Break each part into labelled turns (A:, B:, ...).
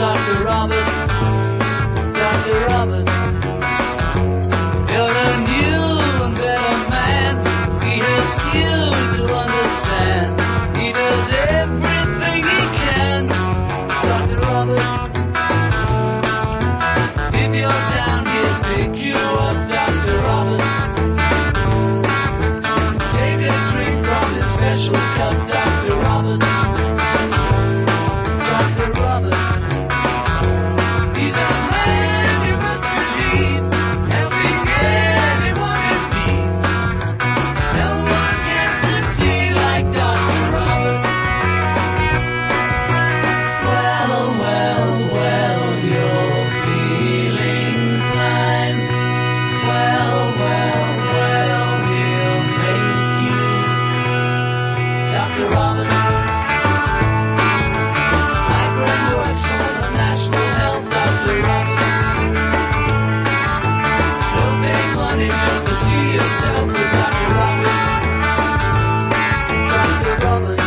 A: Dr. Robert, Dr. Robert. You're a new and better man. He helps you to understand. He does everything he can. Dr. Robert, if you're down, he'll pick you up. Dr. Robert, take a drink from his special cup. Dr. Robert, Dr. Robert, he's a man you must believe, helping anyone in need. No one can succeed like Dr. Robert. Well, well, well, you're feeling fine. Well, well, well, he'll make you Dr. Robert. My friend works for the National Health. Dr. Robert, you'll pay money just to see yourself with Dr. Robert. Dr. Robert,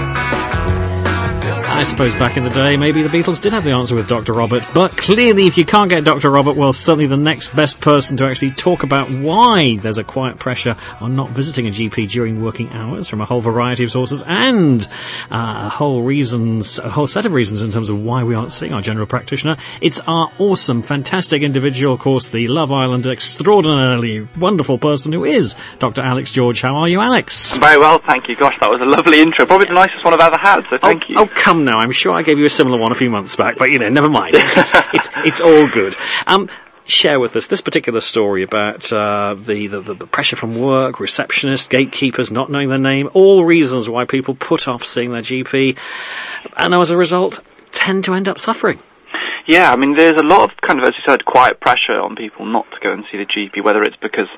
B: I suppose back in the day, maybe the Beatles did have the answer with Dr. Robert, but clearly if you can't get Dr. Robert, well, certainly the next best person to actually talk about why there's a quiet pressure on not visiting a GP during working hours from a whole variety of sources, and a whole set of reasons in terms of why we aren't seeing our general practitioner. It's our awesome, fantastic individual, of course, the Love Island extraordinarily wonderful person who is Dr. Alex George. How are you, Alex?
C: Very well, thank you. Gosh, that was a lovely intro. Probably the nicest one I've ever had, so thank you.
B: Oh, come now. I'm sure I gave you a similar one a few months back, but, never mind. It's all good. Share with us this particular story about the pressure from work, receptionists, gatekeepers not knowing their name, all reasons why people put off seeing their GP, and as a result, tend to end up suffering.
C: Yeah, I mean, there's a lot of kind of, as you said, quiet pressure on people not to go and see the GP, whether it's because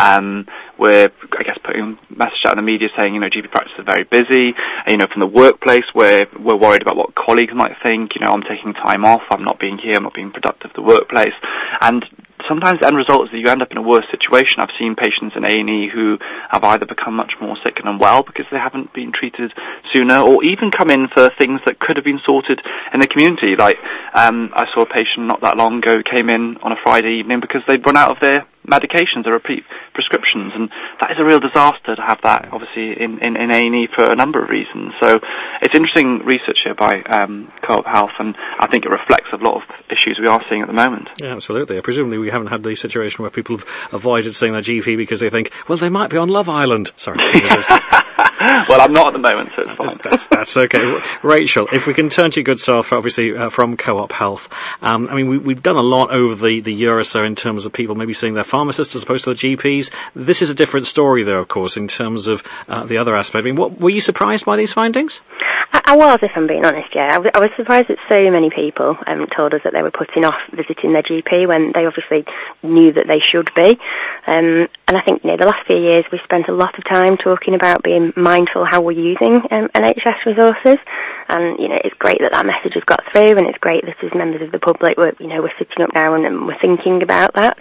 C: we're, I guess, putting a message out in the media saying, GP practice is very busy, from the workplace where we're worried about what colleagues might think, I'm taking time off, I'm not being here, I'm not being productive at the workplace, and sometimes the end result is that you end up in a worse situation. I've seen patients in A&E who have either become much more sick and unwell because they haven't been treated sooner, or even come in for things that could have been sorted in the community. Like, I saw a patient not that long ago who came in on a Friday evening because they'd run out of their medications, their repeat prescriptions, and that is a real disaster to have that, obviously, in A&E for a number of reasons. So it's interesting research here by Co-op Health, and I think it reflects a lot of issues we are seeing at the moment.
B: Yeah, absolutely. Presumably we haven't had the situation where people have avoided seeing their GP because they think, well, they might be on Love Island. Sorry.
C: Well, I'm not at the moment, so it's fine.
B: That's okay. Rachel, if we can turn to your good self, obviously, from Co-op Health. We've done a lot over the year or so in terms of people maybe seeing their pharmacists as opposed to the GPs. This is a different story, though, of course, in terms of the other aspect. Were you surprised by these findings?
D: I was, if I'm being honest, yeah. I was surprised that so many people told us that they were putting off visiting their GP when they obviously knew that they should be. And I think, the last few years we spent a lot of time talking about being mindful how we're using NHS resources. And, it's great that message has got through, and it's great that as members of the public we're sitting up now and we're thinking about that.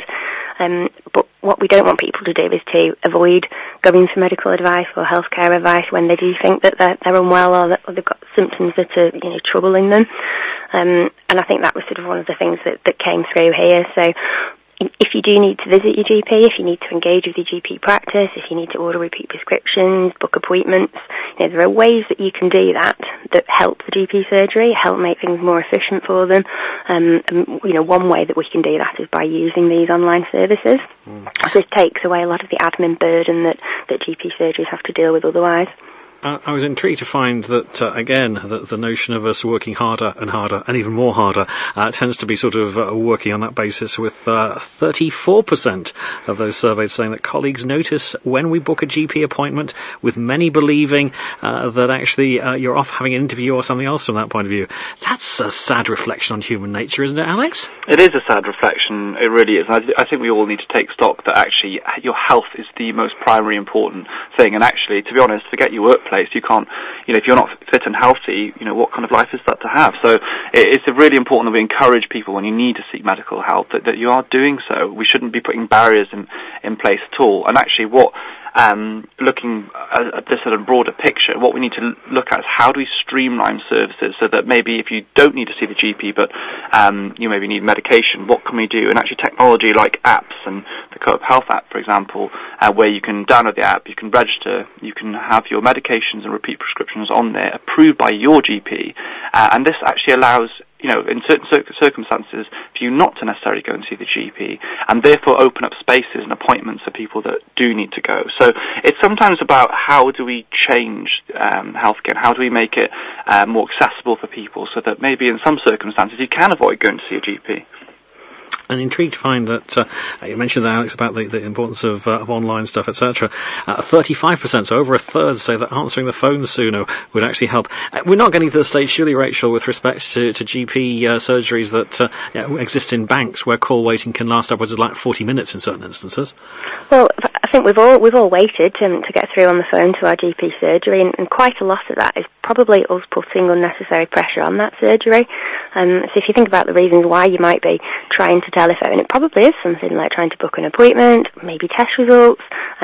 D: But what we don't want people to do is to avoid going for medical advice or healthcare advice when they do think that they're unwell or that they've got symptoms that are, troubling them. And I think that was sort of one of the things that came through here. So if you do need to visit your GP, if you need to engage with your GP practice, if you need to order repeat prescriptions, book appointments, there are ways that you can do that help the GP surgery, help make things more efficient for them. And, one way that we can do that is by using these online services. This takes away a lot of the admin burden that GP surgeries have to deal with otherwise.
B: I was intrigued to find that, again, the notion of us working harder and harder and even more harder tends to be sort of working on that basis, with 34% of those surveyed saying that colleagues notice when we book a GP appointment, with many believing that actually you're off having an interview or something else from that point of view. That's a sad reflection on human nature, isn't it, Alex?
C: It is a sad reflection, it really is. I think we all need to take stock that actually your health is the most primary important thing, and actually, to be honest, forget your workplace. You can't, if you're not fit and healthy, what kind of life is that to have? So it's really important that we encourage people when you need to seek medical help that you are doing so. We shouldn't be putting barriers in place at all. And actually what looking at this sort of broader picture, what we need to look at is how do we streamline services so that maybe if you don't need to see the GP, but you maybe need medication, what can we do? And actually technology like apps and the Co-op Health app, for example, where you can download the app, you can register, you can have your medications and repeat prescriptions on there approved by your GP, and this actually allows, in certain circumstances, for you not to necessarily go and see the GP, and therefore open up spaces and appointments for people that do need to go. So it's sometimes about how do we change healthcare, how do we make it more accessible for people so that maybe in some circumstances you can avoid going to see a GP.
B: And intrigued to find that you mentioned, Alex, about the importance of online stuff, etc. 35%, so over a third, say that answering the phone sooner would actually help. We're not getting to the stage, surely, Rachel, with respect to GP surgeries that exist in banks, where call waiting can last upwards of like 40 minutes in certain instances.
D: Well, I think we've all waited to get through on the phone to our GP surgery, and quite a lot of that is probably us putting unnecessary pressure on that surgery. So if you think about the reasons why you might be trying to telephone, it probably is something like trying to book an appointment, maybe test results,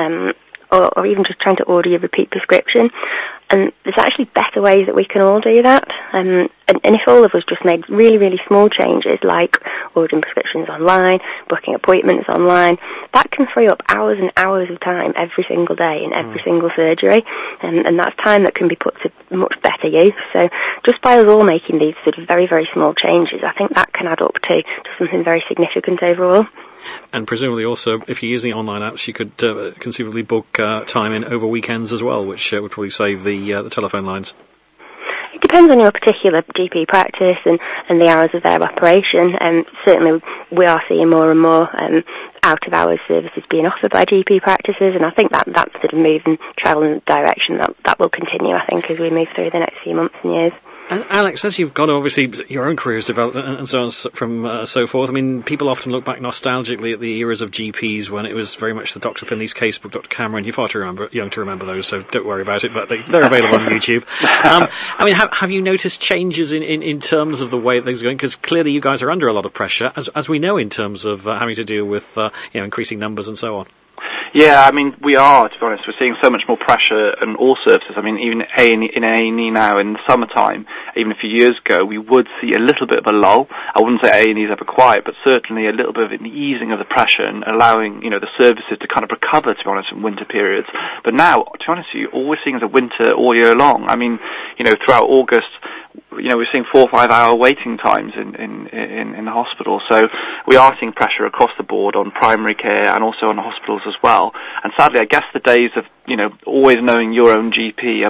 D: or even just trying to order your repeat prescription. And there's actually better ways that we can all do that. And if all of us just made really, really small changes, like ordering prescriptions online, booking appointments online, that can free up hours and hours of time every single day in every single surgery. And that's time that can be put to much better use. So just by us all making these sort of very, very small changes, I think that can add up to something very significant overall.
B: And presumably also, if you're using online apps, you could conceivably book time in over weekends as well, which would probably save the telephone lines.
D: It depends on your particular GP practice and the hours of their operation. Certainly we are seeing more and more out-of-hours services being offered by GP practices, and I think that sort of move and travel in the direction that will continue, I think, as we move through the next few months and years.
B: And Alex, as you've got, obviously, your own career has developed and so on from so forth, I mean, people often look back nostalgically at the eras of GPs when it was very much the Dr. Finley's Casebook, Dr. Cameron. You're far too young to remember those, so don't worry about it, but they're available on YouTube. I mean, have you noticed changes in terms of the way things are going? Because clearly you guys are under a lot of pressure, as we know, in terms of having to deal with increasing numbers and so on.
C: Yeah, I mean, we are, to be honest. We're seeing so much more pressure on all services. I mean, even in A&E now in the summertime, even a few years ago, we would see a little bit of a lull. I wouldn't say A&E is ever quiet, but certainly a little bit of an easing of the pressure and allowing, the services to kind of recover, to be honest, in winter periods. But now, to be honest with you, all we're seeing is a winter all year long. I mean, throughout August, we're seeing 4 or 5 hour waiting times in the hospital. So we are seeing pressure across the board on primary care and also on the hospitals as well. And sadly, I guess the days of, always knowing your own GP,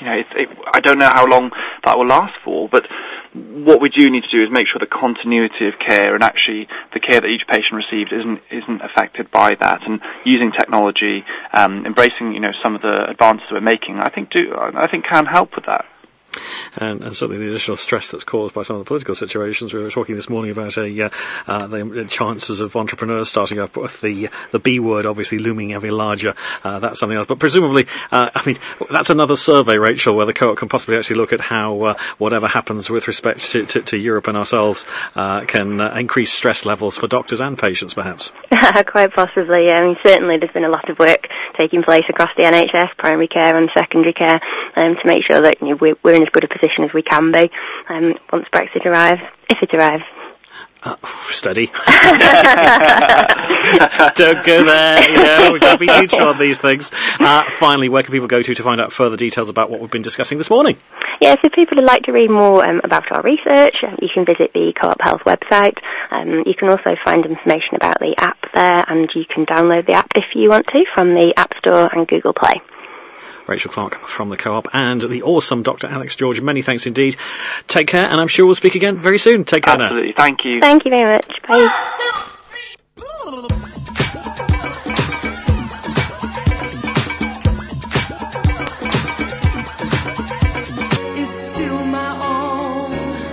C: I don't know how long that will last for, but what we do need to do is make sure the continuity of care and actually the care that each patient receives isn't affected by that, and using technology, embracing, some of the advances we're making, I think can help with that.
B: And certainly the additional stress that's caused by some of the political situations. We were talking this morning about the chances of entrepreneurs starting up with the B word obviously looming ever larger. That's something else. But presumably, that's another survey, Rachel, where the Co-op can possibly actually look at how whatever happens with respect to Europe and ourselves can increase stress levels for doctors and patients, perhaps.
D: Quite possibly. I mean, certainly there's been a lot of work taking place across the NHS, primary care and secondary care, to make sure that we're in as good a position as we can be once Brexit arrives, if it arrives.
B: Steady. Don't go there, we've got to be neutral on these things. Finally, where can people go to find out further details about what we've been discussing this morning?
D: Yeah, so if people would like to read more about our research, you can visit the Co-op Health website. You can also find information about the app there, and you can download the app if you want to from the App Store and Google Play.
B: Rachel Clark from the Co-op and the awesome Dr. Alex George. Many thanks indeed. Take care, and I'm sure we'll speak again very soon. Take care now.
C: Absolutely. Thank you.
D: Thank you very much. Bye.
A: Is still my own,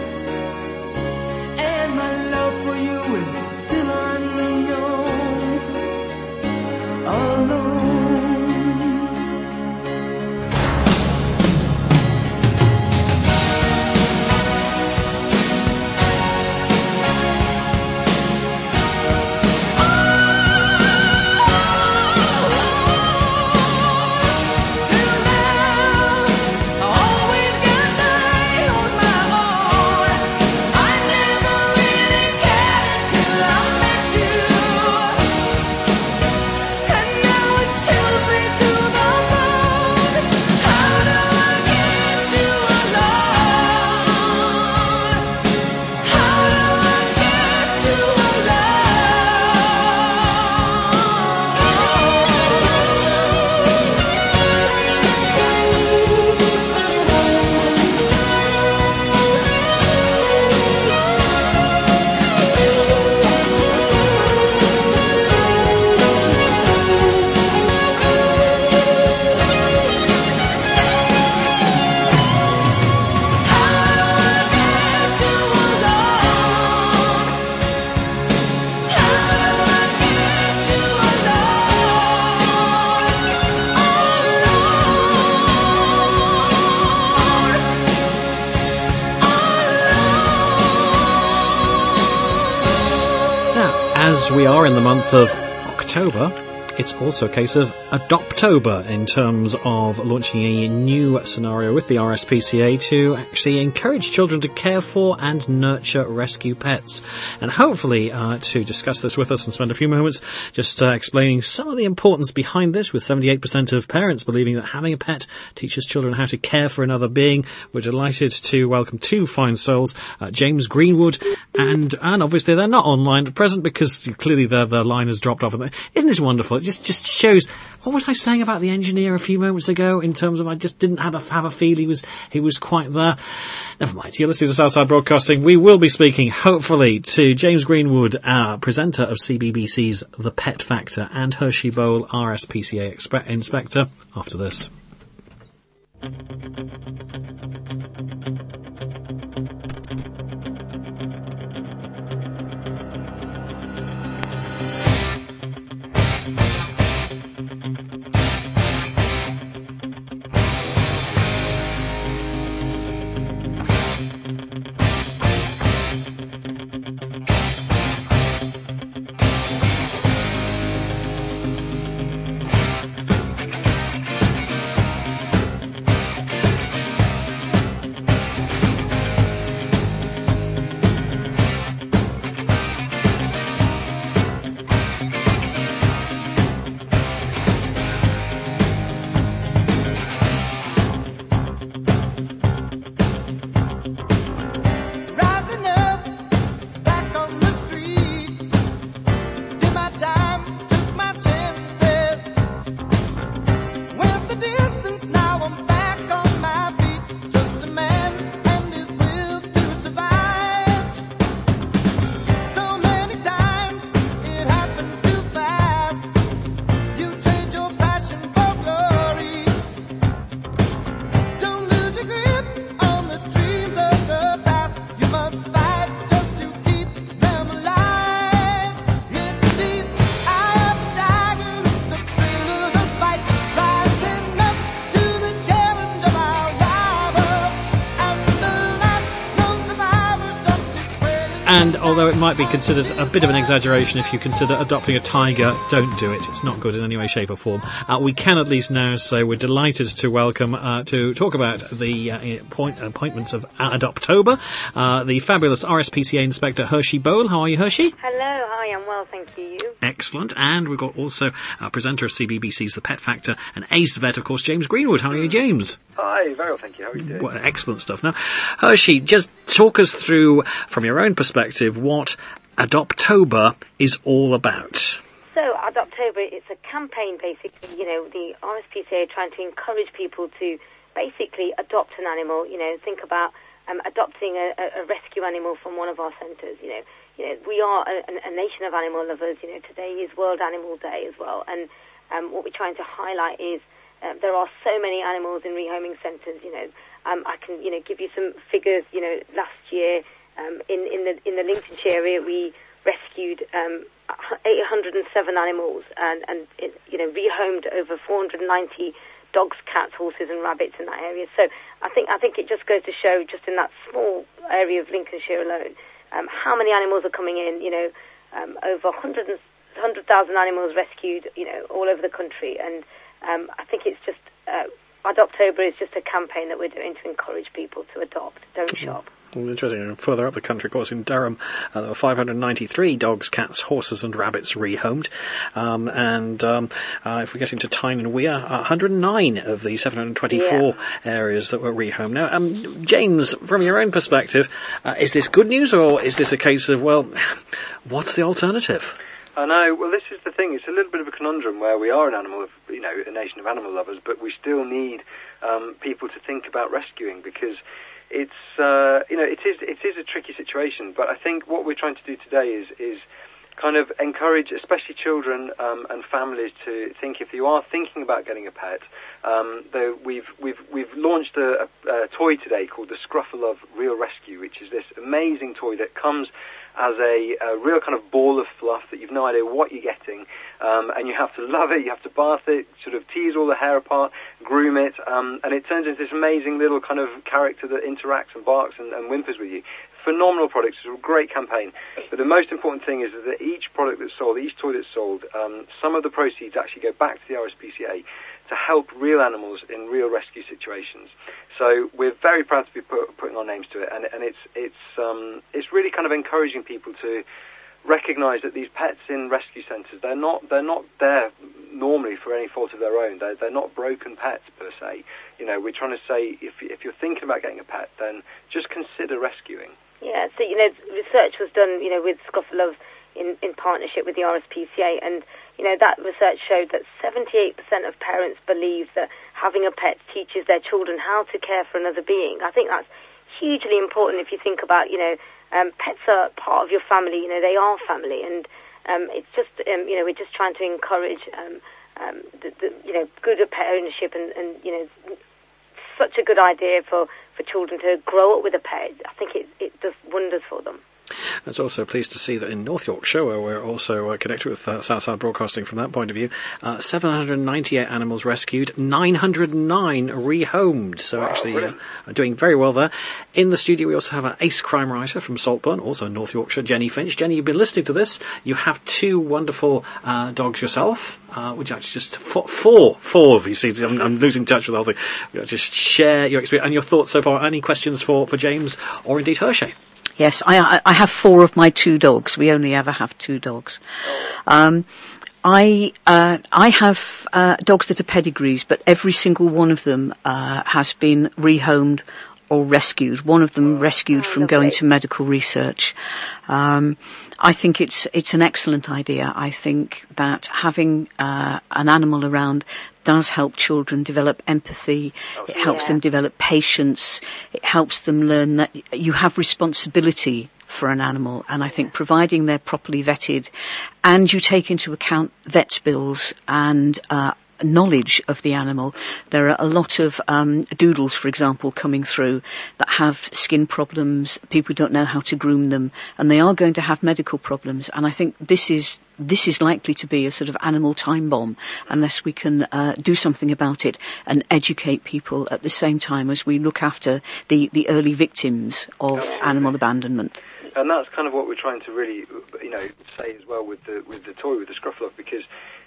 A: and my love for you is still unknown. Alone.
B: as we are in the month of October, it's also a case of Adoptober in terms of launching a new scenario with the RSPCA to actually encourage children to care for and nurture rescue pets. And hopefully to discuss this with us and spend a few moments just explaining some of the importance behind this, with 78% of parents believing that having a pet teaches children how to care for another being. We're delighted to welcome two fine souls, James Greenwood and obviously they're not online at present because clearly their line has dropped off. Isn't this wonderful? It just shows. What was I saying about the engineer a few moments ago in terms of I just didn't have a feel he was quite there. Never mind. You're listening to Southside Broadcasting. We will be speaking, hopefully, to James Greenwood, presenter of CBBC's The Pet Factor, and Hershey Bowl, RSPCA inspector, after this. And although it might be considered a bit of an exaggeration if you consider adopting a tiger, don't do it. It's not good in any way, shape or form. We can at least now say we're delighted to welcome, to talk about the appointments of Adoptober, the fabulous RSPCA Inspector Hershey Bowl. How are you, Hershey?
E: Hello, hi, I'm well, thank you.
B: Excellent. And we've got also presenter of CBBC's The Pet Factor and ace vet, of course, James Greenwood. How are you, James?
F: Hi, very well, thank you. How are you doing?
B: Well, excellent stuff. Now, Hershey, just talk us through, from your own perspective, what Adoptober is all about.
E: So, Adoptober, it's a campaign, basically, the RSPCA trying to encourage people to basically adopt an animal, think about adopting a rescue animal from one of our centres, we are a nation of animal lovers, today is World Animal Day as well, and what we're trying to highlight is there are so many animals in rehoming centres, I can, give you some figures, last year in the Lincolnshire area we rescued 807 animals and rehomed over 490 dogs, cats, horses and rabbits in that area. So I think it just goes to show, just in that small area of Lincolnshire alone, how many animals are coming in, over 100,000 animals rescued, all over the country. And I think it's just, Adoptober is just a campaign that we're doing to encourage people to adopt, don't shop.
B: Well, interesting. Further up the country, of course, in Durham, there were 593 dogs, cats, horses and rabbits rehomed. If we get into Tyne and Wear, 109 of the 724 areas that were rehomed. Now, James, from your own perspective, is this good news or is this a case of, well, what's the alternative?
F: I know. Well, this is the thing. It's a little bit of a conundrum where we are a nation of animal lovers, but we still need people to think about rescuing because it's it is a tricky situation. But I think what we're trying to do today is kind of encourage, especially children and families, to think, if you are thinking about getting a pet. Though we've launched a toy today called the Scruffalove Real Rescue, which is this amazing toy that comes as a real kind of ball of fluff that you've no idea what you're getting, and you have to love it, you have to bath it, sort of tease all the hair apart, groom it, and it turns into this amazing little kind of character that interacts and barks and whimpers with you. phenomenal product. It's a great campaign. But the most important thing is that each product that's sold, each toy that's sold, some of the proceeds actually go back to the RSPCA to help real animals in real rescue situations. So we're very proud to be putting our names to it, and it's really kind of encouraging people to recognise that these pets in rescue centres, they're not there normally for any fault of their own. They're not broken pets per se. You know, we're trying to say if you're thinking about getting a pet, then just consider rescuing.
E: Yeah, so research was done with Scuffalove in partnership with the RSPCA, and that research showed that 78% of parents believe that having a pet teaches their children how to care for another being. I think that's hugely important if you think about pets are part of your family. They are family, and it's just we're just trying to encourage the good pet ownership, and such a good idea for children to grow up with a pet. I think it does wonders for them.
B: I was also pleased to see that in North Yorkshire, where we're also connected with Southside Broadcasting from that point of view, 798 animals rescued, 909 rehomed. So wow, actually doing very well there. In the studio, we also have an ace crime writer from Saltburn, also in North Yorkshire, Jenny Finch. Jenny, you've been listening to this. You have two wonderful dogs yourself. Would you actually just four of you see? I'm losing touch with the whole thing. Just share your experience and your thoughts so far. Any questions for James or indeed Hershey?
G: Yes, I have 4 of my 2 dogs. We only ever have 2 dogs. I have dogs that are pedigrees, but every single one of them has been rehomed or rescued. One of them rescued from going to medical research. I think it's an excellent idea. I think that having an animal around does help children develop empathy. It helps them develop patience. It helps them learn that you have responsibility for an animal, and I think providing they're properly vetted and you take into account vet's bills and knowledge of the animal. There are a lot of doodles, for example, coming through that have skin problems. People don't know how to groom them, and they are going to have medical problems. And I think this is likely to be a sort of animal time bomb unless we can do something about it and educate people at the same time as we look after the early victims of animal abandonment.
F: And that's kind of what we're trying to really, say as well with the toy, with the Scuffalove, because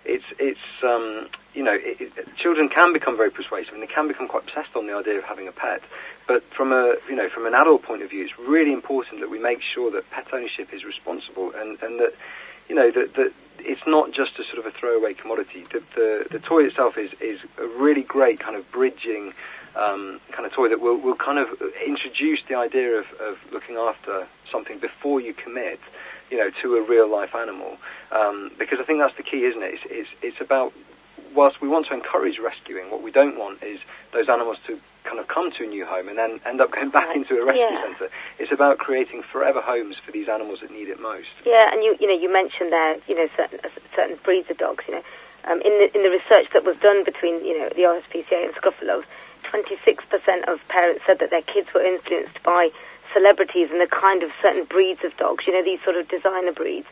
F: children can become very persuasive and they can become quite obsessed on the idea of having a pet. But from an adult point of view, it's really important that we make sure that pet ownership is responsible and that, that it's not just a sort of a throwaway commodity. The toy itself is a really great kind of bridging kind of toy that will kind of introduce the idea of looking after something before you commit, to a real life animal. Because I think that's the key, isn't it? It's about, whilst we want to encourage rescuing, what we don't want is those animals to kind of come to a new home and then end up going back into a rescue centre. It's about creating forever homes for these animals that need it most. Yeah,
E: and you mentioned there, certain breeds of dogs. In the research that was done between the RSPCA and Scuffalove, 26% of parents said that their kids were influenced by celebrities and the kind of certain breeds of dogs. These sort of designer breeds.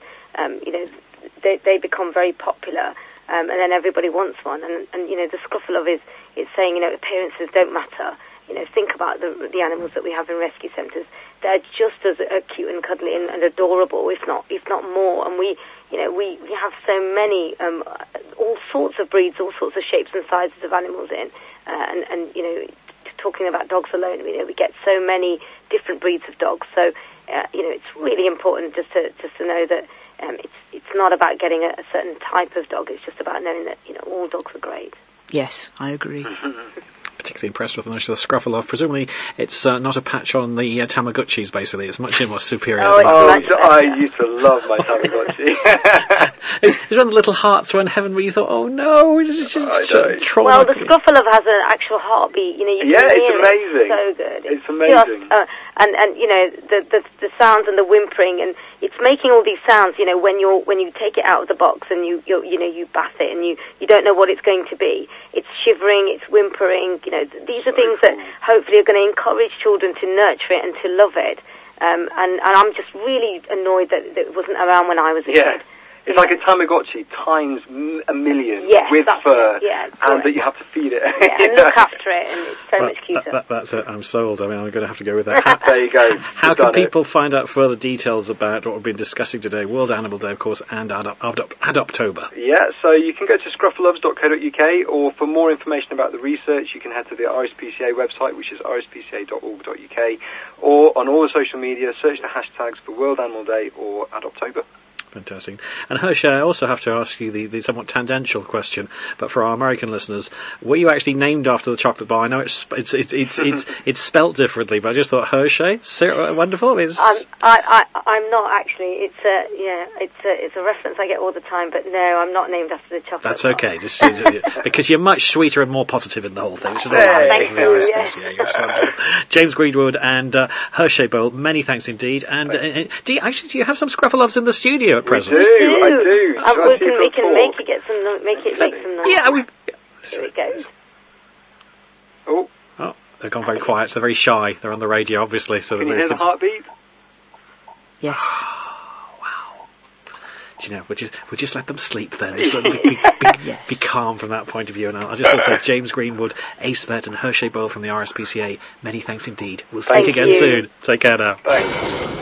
E: They become very popular, and then everybody wants one. And the Scuffalove is saying, appearances don't matter. Think about the animals that we have in rescue centres. They're just as cute and cuddly and adorable, if not more. And we have so many, all sorts of breeds, all sorts of shapes and sizes of animals in, and talking about dogs alone, we get so many different breeds of dogs. So, it's really important just to know that it's not about getting a certain type of dog. It's just about knowing that all dogs are great.
G: Yes, I agree.
B: Particularly impressed with the notion of the Scuffalove. Presumably, it's not a patch on the Tamagotchis. Basically, it's much more superior.
F: I used to love my Tamagotchi.
B: It's one of the little hearts when heaven where you thought, oh no, it's trauma.
E: Well, the Scuffalove has an actual heartbeat. You can
F: it's
E: hear
F: amazing.
E: It. So good.
F: It's amazing.
E: Just, and the sounds and the whimpering, and it's making all these sounds. When you take it out of the box and you bath it and you don't know what it's going to be. It's shivering. It's whimpering. These are things that hopefully are going to encourage children to nurture it and to love it. And I'm just really annoyed that it wasn't around when I was a kid.
F: It's like a Tamagotchi times a million
E: Yes,
F: with
E: that's
F: fur,
E: it. Yeah,
F: and that you have to feed it.
E: Yeah, and look after it, and it's so much cuter.
B: That's it. I'm sold. I mean, I'm going to have to go with that.
F: There you go.
B: How
F: You've
B: can
F: done it.
B: people find out further details about what we've been discussing today? World Animal Day, of course, and Adoptober.
F: Yeah, so you can go to scruffaloves.co.uk, or for more information about the research, you can head to the RSPCA website, which is rspca.org.uk, or on all the social media, search the hashtags for World Animal Day or Adoptober.
B: Fantastic. And Hershey, I also have to ask you the somewhat tangential question, but for our American listeners, were you actually named after the chocolate bar? I know it's spelt differently, but I just thought Hershey, wonderful.
E: I'm not actually. It's a reference I get all the time, but no, I'm not named after the chocolate.
B: That's
E: bar.
B: okay, just because you're much sweeter and more positive in the whole thing, which is all
F: Hey,
B: right.
E: thank you, yes.
B: Yeah, it's wonderful. James Greenwood and Hershey Bowl, many thanks indeed. And do you have some Scruffaloves in the studio at present?
F: I do.
E: We can make it make some noise.
B: Yeah,
E: Here it goes.
F: Oh,
B: they've gone very quiet. So they're very shy. They're on the radio, obviously. So
F: can you hear the heartbeat?
G: Yes.
B: Wow. Do you know, we'll just let them sleep then. Just let them be calm from that point of view. And I'll just also say, James Greenwood, Ace Vet, and Hershey Bowl from the RSPCA, many thanks indeed. We'll speak again soon. Take care now.
F: Thanks.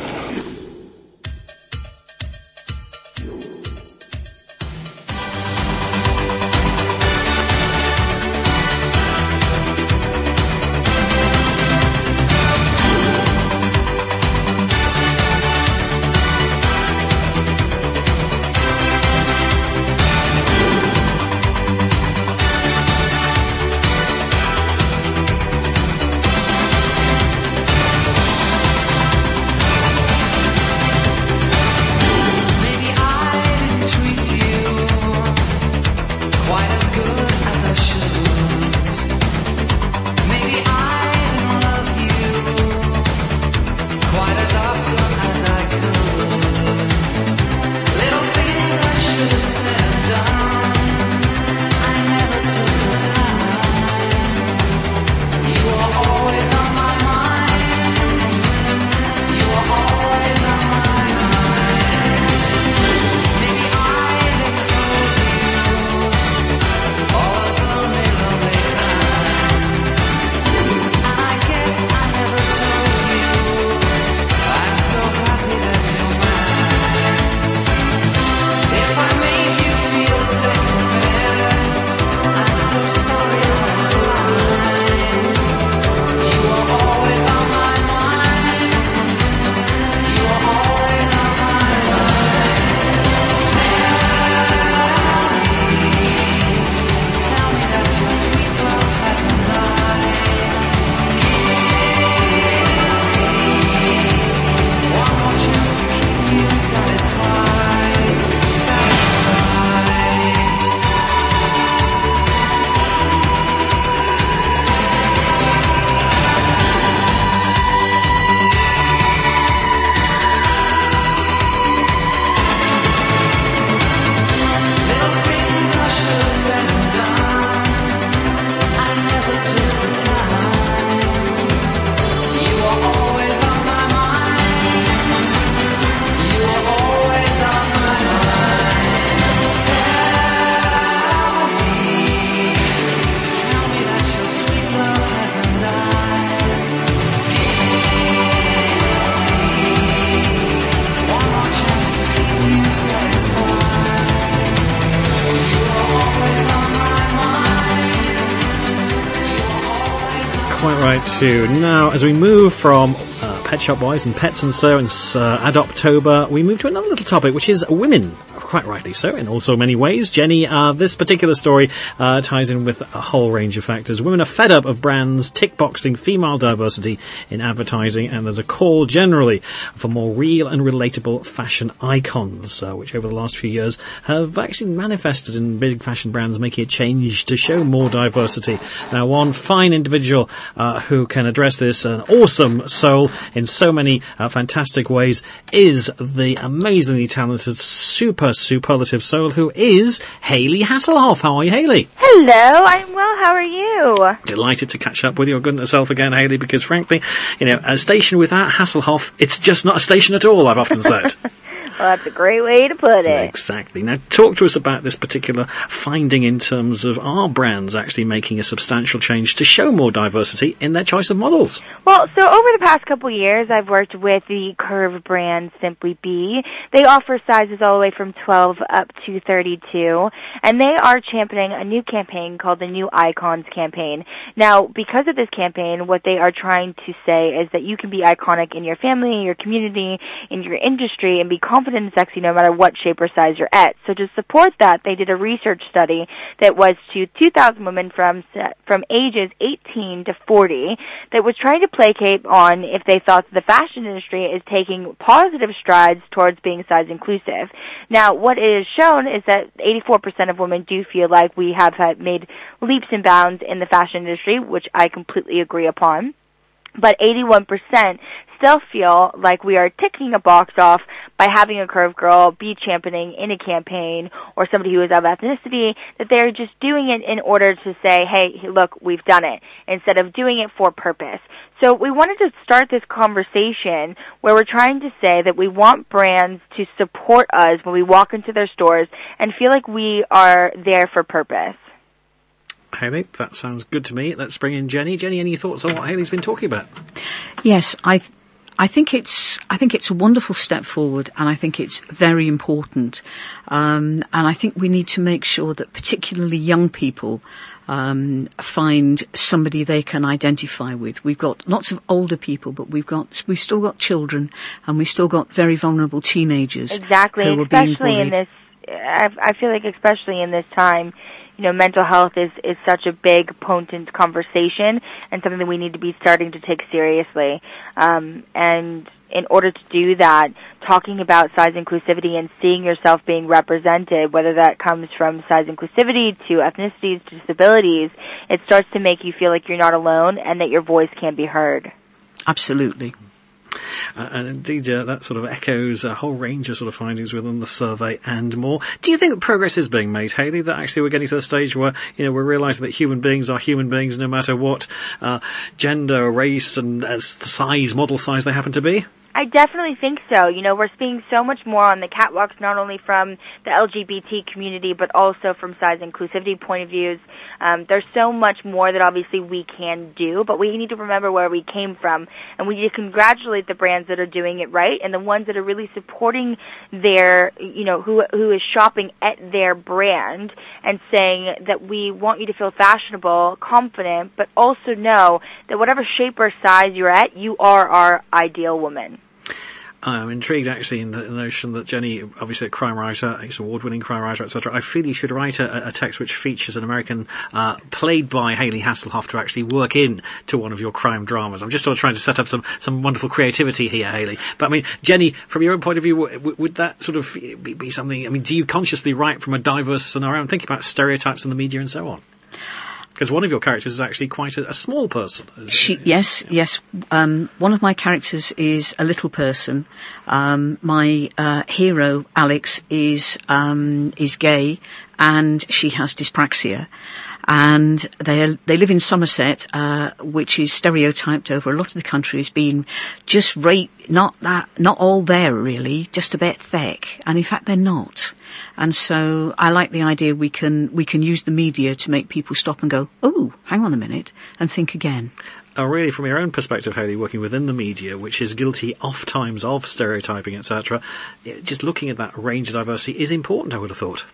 B: Now, as we move from Pet Shop Boys and Pets and So and Adoptober, we move to another little topic, which is women. Quite rightly so, in also many ways. Jenny, this particular story ties in with a whole range of factors. Women are fed up of brands tick-boxing female diversity in advertising, and there's a call generally for more real and relatable fashion icons, which over the last few years have actually manifested in big fashion brands making a change to show more diversity. Now, one fine individual who can address this, an awesome soul in so many fantastic ways, is the amazingly talented, superlative soul who is Hayley Hasselhoff. How are you, Hayley?
H: Hello, I'm well. How are you?
B: Delighted to catch up with your goodness self again, Hayley, because frankly, a station without Hasselhoff, it's just not a station at all, I've often said.
H: Well, that's a great way to put it.
B: Exactly. Now, talk to us about this particular finding in terms of our brands actually making a substantial change to show more diversity in their choice of models.
H: Well, so over the past couple years, I've worked with the Curve brand Simply Be. They offer sizes all the way from 12 up to 32, and they are championing a new campaign called the New Icons campaign. Now, because of this campaign, what they are trying to say is that you can be iconic in your family, your community, in your industry, and be confident and sexy no matter what shape or size you're at. So to support that, they did a research study that was to 2,000 women from ages 18 to 40 that was trying to placate on if they thought that the fashion industry is taking positive strides towards being size inclusive. Now, what it has shown is that 84% of women do feel like we have made leaps and bounds in the fashion industry, which I completely agree upon. But 81% still feel like we are ticking a box off by having a curve girl be championing in a campaign, or somebody who is of ethnicity, that they're just doing it in order to say, hey, look, we've done it, instead of doing it for purpose. So we wanted to start this conversation where we're trying to say that we want brands to support us when we walk into their stores and feel like we are there for purpose.
B: Hayley, that sounds good to me. Let's bring in Jenny. Jenny, any thoughts on what Hayley's been talking about?
G: Yes, I think it's a wonderful step forward, and I think it's very important. And I think we need to make sure that particularly young people find somebody they can identify with. We've got lots of older people, but we've still got children, and we've still got very vulnerable teenagers.
H: Exactly,
G: who are being
H: especially in
G: bullied.
H: this. I feel like especially in this time, you know, mental health is such a big, potent conversation and something that we need to be starting to take seriously. And in order to do that, talking about size inclusivity and seeing yourself being represented, whether that comes from size inclusivity to ethnicities to disabilities, it starts to make you feel like you're not alone and that your voice can be heard.
G: Absolutely.
B: And indeed, that sort of echoes a whole range of sort of findings within the survey and more. Do you think that progress is being made, Hayley, that actually we're getting to the stage where, you know, we're realising that human beings are human beings no matter what gender, race and size, model size they happen to be?
H: I definitely think so. You know, we're seeing so much more on the catwalks, not only from the LGBT community, but also from size inclusivity point of views. There's so much more that obviously we can do, but we need to remember where we came from, and we need to congratulate the brands that are doing it right, and the ones that are really supporting their, you know, who is shopping at their brand and saying that we want you to feel fashionable, confident, but also know that whatever shape or size you're at, you are our ideal woman.
B: I'm intrigued, actually, in the notion that Jenny, obviously a crime writer, he's an award-winning crime writer, etc. I feel you should write a text which features an American played by Hayley Hasselhoff to actually work in to one of your crime dramas. I'm just sort of trying to set up some wonderful creativity here, Hayley. But I mean, Jenny, from your own point of view, would that sort of be something? I mean, do you consciously write from a diverse scenario and think about stereotypes in the media and so on? Because one of your characters is actually quite a small person.
G: Yes. One of my characters is a little person. My hero, Alex, is gay, and she has dyspraxia. And they live in Somerset, which is stereotyped over a lot of the country as being just not all there really, just a bit thick. And in fact, they're not. And so I like the idea we can use the media to make people stop and go, oh, hang on a minute, and think again.
B: Really, from your own perspective, Hayley, working within the media, which is guilty oft times of stereotyping, etc., just looking at that range of diversity is important, I would have thought.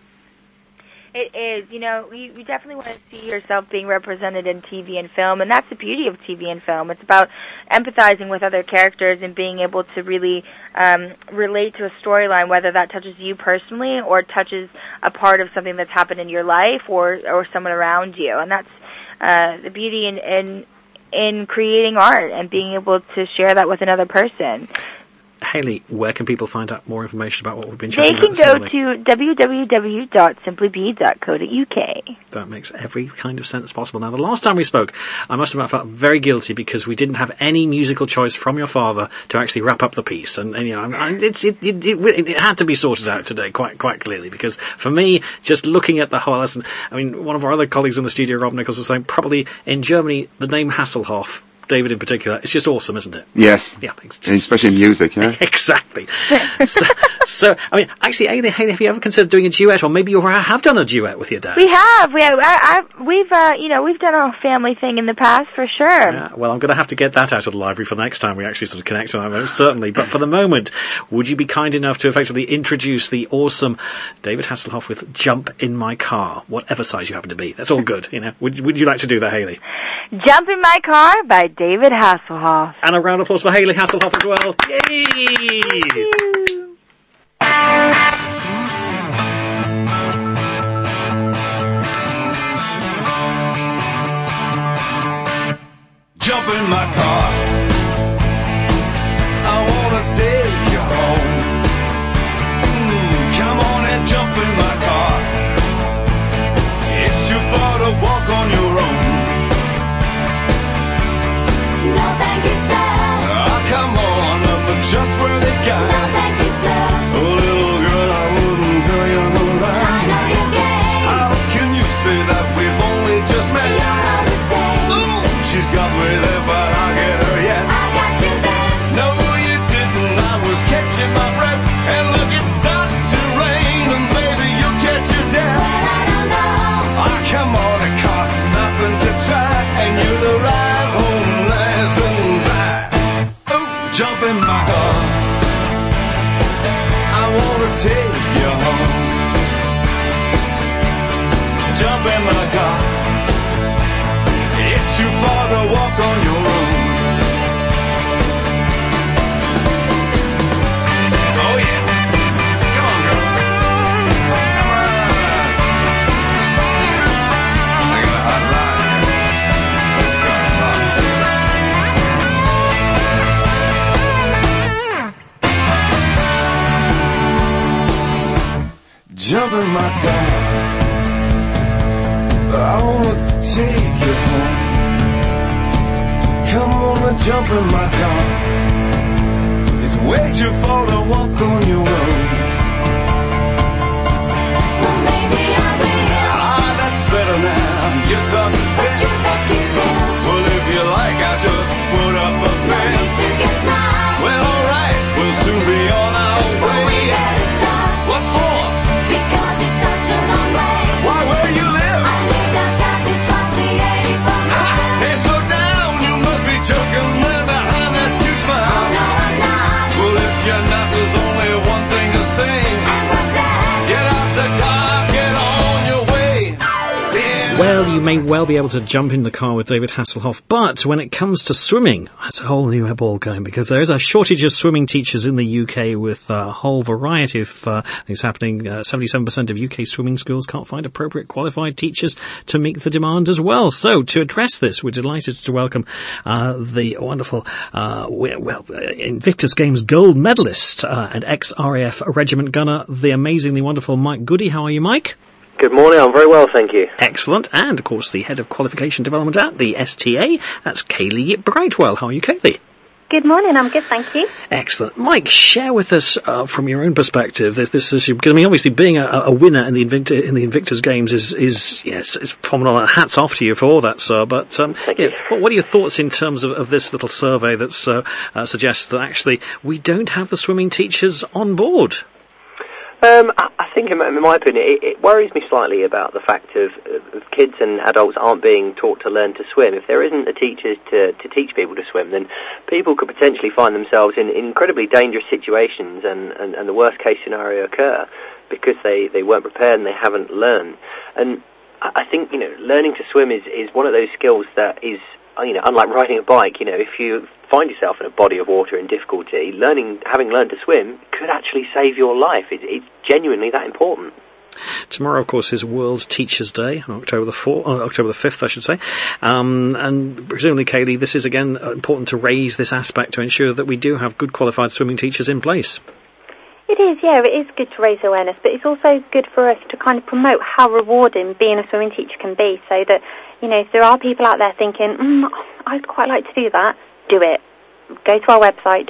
H: It is. You know, you definitely want to see yourself being represented in TV and film, and that's the beauty of TV and film. It's about empathizing with other characters and being able to really relate to a storyline, whether that touches you personally or touches a part of something that's happened in your life or someone around you. And that's the beauty in creating art and being able to share that with another person.
B: Hayley, where can people find out more information about what we've been chatting about?
H: They can go to www.simplybee.co.uk.
B: That makes every kind of sense possible. Now, the last time we spoke, I must have felt very guilty because we didn't have any musical choice from your father to actually wrap up the piece, and you know, it had to be sorted out today quite clearly, because for me, just looking at the whole lesson, I mean, one of our other colleagues in the studio, Rob Nichols, was saying probably in Germany the name Hasselhoff, David in particular, it's just awesome, isn't it?
I: Yes.
B: Yeah,
I: especially in music, yeah.
B: Exactly. So, I mean, actually, Hayley, have you ever considered doing a duet, or maybe you have done a duet with your dad?
H: We have. We've done a family thing in the past for sure.
B: Yeah, well, I'm going to have to get that out of the library for the next time we actually sort of connect on that, certainly. But for the moment, would you be kind enough to effectively introduce the awesome David Hasselhoff with Jump in My Car, whatever size you happen to be? That's all good, you know. Would you like to do that, Hayley?
H: Jump in My Car by David Hasselhoff.
B: And a round of applause for Hayley Hasselhoff as well. Yay!
H: Thank you.
A: Jump in my car, I wanna take you home. Come on and jump in my car. It's too far to walk on your own.
I: No thank you, sir.
A: Oh, come on, I'm just where they got
I: No thank you, sir.
A: Oh, little girl, I wouldn't tell you no lie.
I: I know you're gay.
A: How can you say that we've only just met?
I: You're all the same.
A: Ooh, she's got me there, but I'll get her yet.
I: I got you there.
A: No, you didn't. I was catching my breath, and look, it's starting to rain, and baby, you'll catch your death.
I: Well, I don't know.
A: Oh, come on, it costs nothing to try, and you're the ride home nice and dry. Oh, jump in my car, I wanna take you home. Jump in my car, it's too far to walk on your own. Oh yeah, come on, girl. Come on. I got a hot ride. Let's go talk. Jump in my car, I wanna take you home. Come on and jump in my car. It's way too far to walk on your own.
I: Well, maybe I will.
A: Ah, that's better now. You're talking
I: But
A: sense.
I: you best be still.
A: Well, if you like, I'll just put up a
I: No need
A: fence.
I: to get smart.
A: Well, alright, we'll soon be on our
I: Well, we
A: way.
I: better stop.
A: What for?
I: Because it's such a long way.
A: Why, where you live?
I: I live down south, it's roughly 84 miles.
A: Hey, slow down, you must be joking there behind that huge
I: Oh,
A: smile.
I: no, I'm not.
A: Well, if you're not, there's only one thing to say.
I: And what's that?
A: Get out the car, get on your way. Yeah.
B: Well, you may well be able to jump in the car with David Hasselhoff, but when it comes to swimming, that's a whole new ball game, because there is a shortage of swimming teachers in the UK, with a whole variety of things happening. 77% of UK swimming schools can't find appropriate qualified teachers to meet the demand as well. So, to address this, we're delighted to welcome the wonderful Invictus Games gold medalist and ex-RAF regiment gunner, the amazingly wonderful Mike Goody. How are you, Mike?
J: Good morning, I'm very well, thank you.
B: Excellent. And, of course, the head of qualification development at the STA, that's Kaylee Brightwell. How are you, Kaylee?
D: Good morning, I'm good, thank you.
B: Excellent. Mike, share with us, from your own perspective, this is, because I mean, obviously being a winner in the Invictus Games is yes, it's phenomenal. Hats off to you for all that, sir. But, what are your thoughts in terms of this little survey that suggests that actually we don't have the swimming teachers on board?
J: I think, in my opinion, it worries me slightly about the fact of kids and adults aren't being taught to learn to swim. If there isn't a teacher to teach people to swim, then people could potentially find themselves in incredibly dangerous situations, and the worst case scenario occur because they weren't prepared and they haven't learned. And I think, learning to swim is one of those skills that is, unlike riding a bike, if you find yourself in a body of water in difficulty, having learned to swim could actually save your life. It's genuinely that important.
B: Tomorrow, of course, is World Teachers' Day, October the 5th, I should say. And presumably, Kaylee, this is again important to raise this aspect to ensure that we do have good qualified swimming teachers in place.
D: It is, yeah, it is good to raise awareness, but it's also good for us to kind of promote how rewarding being a swimming teacher can be, so that, if there are people out there thinking, I'd quite like to do that, do it. Go to our website,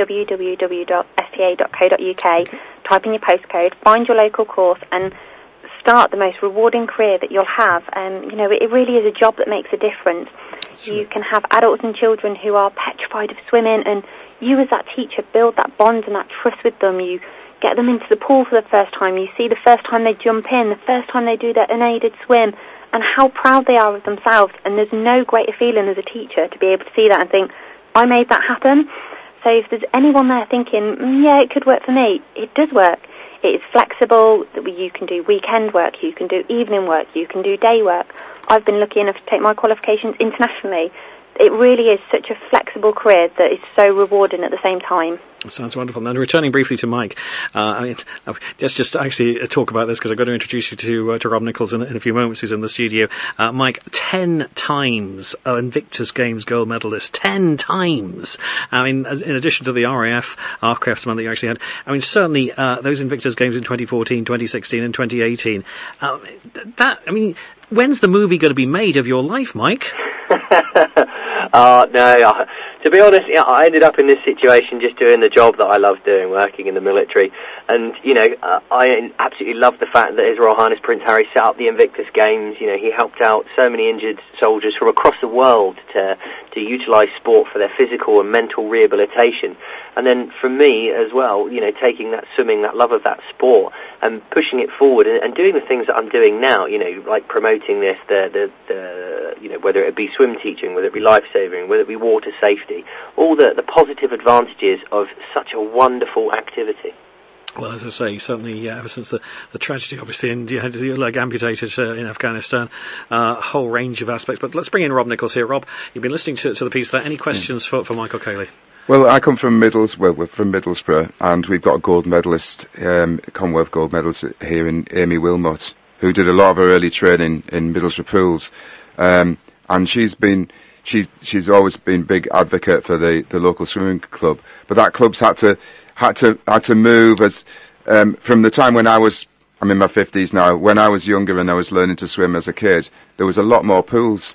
D: www.spa.co.uk, type in your postcode, find your local course, and start the most rewarding career that you'll have. It really is a job that makes a difference. Sure. You can have adults and children who are petrified of swimming, and you as that teacher build that bond and that trust with them. You get them into the pool for the first time. You see the first time they jump in, the first time they do their unaided swim, and how proud they are of themselves. And there's no greater feeling as a teacher to be able to see that and think, I made that happen. So if there's anyone there thinking, yeah, it could work for me, it does work. It is flexible. You can do weekend work, you can do evening work, you can do day work. I've been lucky enough to take my qualifications internationally. It really is such a flexible career that is so rewarding at the same time.
B: Sounds wonderful. Now, returning briefly to Mike, just actually talk about this because I've got to introduce you to Rob Nichols in a few moments, who's in the studio. Mike, 10 times Invictus Games gold medalist. 10 times. I mean, in addition to the RAF Craftsman that you actually had, I mean, certainly those Invictus Games in 2014, 2016 and 2018. When's the movie going to be made of your life, Mike?
J: No. To be honest, I ended up in this situation just doing the job that I love doing, working in the military. And, I absolutely love the fact that His Royal Highness Prince Harry set up the Invictus Games. He helped out so many injured soldiers from across the world to utilise sport for their physical and mental rehabilitation. And then for me as well, taking that swimming, that love of that sport, and pushing it forward and doing the things that I'm doing now, like promoting this, whether it be swim teaching, whether it be life saving, whether it be water safety, all the positive advantages of such a wonderful activity.
B: Well, as I say, certainly ever since the tragedy, obviously, and you had your leg amputated in Afghanistan, a whole range of aspects. But let's bring in Rob Nichols here. Rob, you've been listening to the piece there. Any questions for Michael Cayley?
K: Well, I come from we're from Middlesbrough, and we've got a gold medalist, Commonwealth gold medalist here in Amy Wilmot, who did a lot of her early training in Middlesbrough pools, and she's always been big advocate for the local swimming club. But that club's had to move as from the time when I'm in my 50s now. When I was younger and I was learning to swim as a kid, there was a lot more pools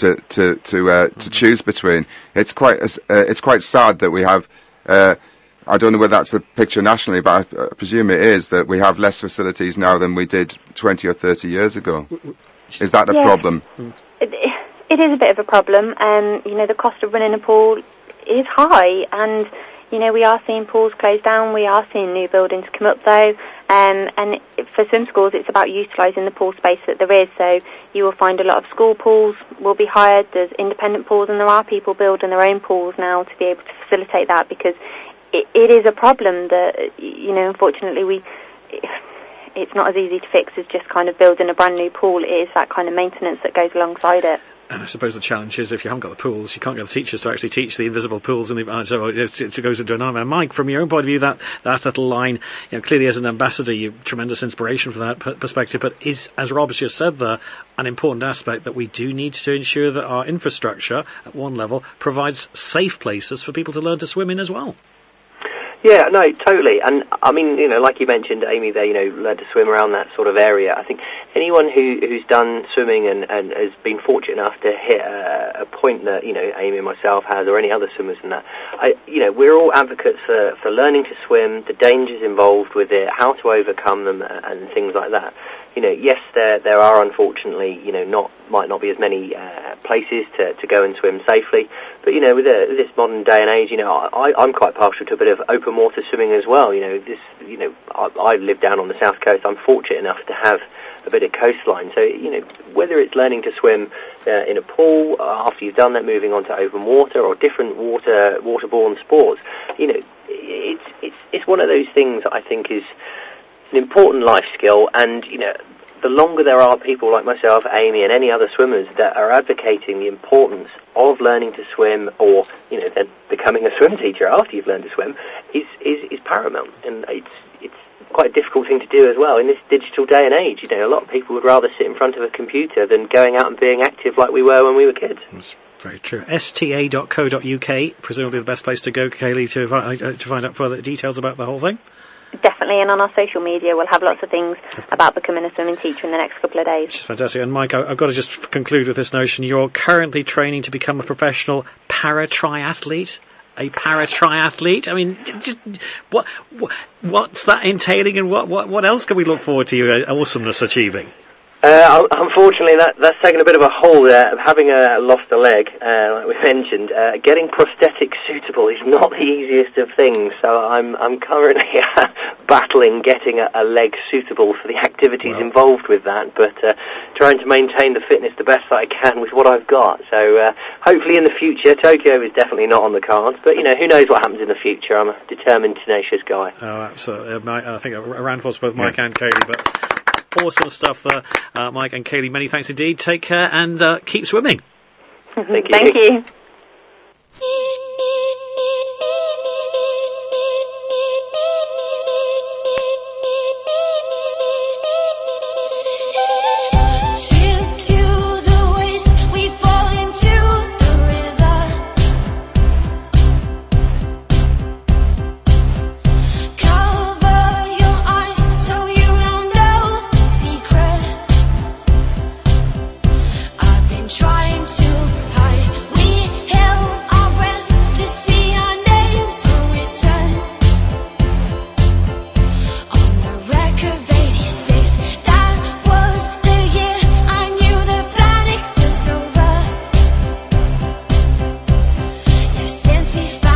K: to choose between. It's quite sad that we have. I don't know whether that's the picture nationally, but I presume it is, that we have less facilities now than we did 20 or 30 years ago. Is that a problem?
D: It is a bit of a problem. The cost of running a pool is high, and we are seeing pools close down. We are seeing new buildings come up, though. And for swim schools, it's about utilising the pool space that there is. So you will find a lot of school pools will be hired. There's independent pools, and there are people building their own pools now to be able to facilitate that, because it is a problem that, unfortunately, it's not as easy to fix as just kind of building a brand new pool. It is that kind of maintenance that goes alongside it.
B: And I suppose the challenge is, if you haven't got the pools, you can't get the teachers to actually teach the invisible pools, and so it goes into a nightmare. Mike, from your own point of view, that little line, clearly as an ambassador, you've tremendous inspiration from that perspective, but is, as Rob has just said there, an important aspect that we do need to ensure that our infrastructure, at one level, provides safe places for people to learn to swim in as well.
J: Yeah, no, totally. And I mean, like you mentioned, Amy, there, learned to swim around that sort of area. I think anyone who's done swimming and has been fortunate enough to hit a point that, Amy and myself has, or any other swimmers in that, we're all advocates for learning to swim, the dangers involved with it, how to overcome them, and things like that. Yes, there are unfortunately, might not be as many places to go and swim safely. But with this modern day and age, I'm quite partial to a bit of open water swimming as well. I live down on the south coast. I'm fortunate enough to have a bit of coastline. So whether it's learning to swim in a pool after you've done that, moving on to open water or different waterborne sports, it's one of those things that I think is an important life skill. And the longer there are people like myself, Amy, and any other swimmers that are advocating the importance of learning to swim, or then becoming a swim teacher after you've learned to swim, is paramount. And it's quite a difficult thing to do as well in this digital day and age. A lot of people would rather sit in front of a computer than going out and being active like we were when we were kids.
B: That's very true. sta.co.uk, presumably the best place to go, Cayley, to find out further details about the whole thing.
D: Definitely, and on our social media we'll have lots of things about becoming a swimming teacher in the next couple of days.
B: Which is fantastic. And Mike, I've got to just conclude with this notion. You're currently training to become a professional para-triathlete? A para-triathlete? I mean, what's that entailing, and what else can we look forward to your awesomeness achieving?
J: Unfortunately, that's taken a bit of a hole there. Having lost a leg, like we mentioned, getting prosthetics suitable is not the easiest of things. So I'm currently battling getting a leg suitable for the activities involved with that, but trying to maintain the fitness the best that I can with what I've got. So hopefully in the future, Tokyo is definitely not on the cards, but who knows what happens in the future. I'm a determined, tenacious guy.
B: Oh, absolutely. I think a round of applause for both Mike and Kaylee, but awesome stuff there, Mike and Kaylee. Many thanks indeed. Take care and keep swimming.
J: Thank you.
D: Thank you.
I: Strip to the waist, we fall into the river. Cover your eyes so you don't know the secret. I've been trying to hide. We held our breath to see our names written on the record of 86. That was the year I knew the panic was over. Yeah, since we found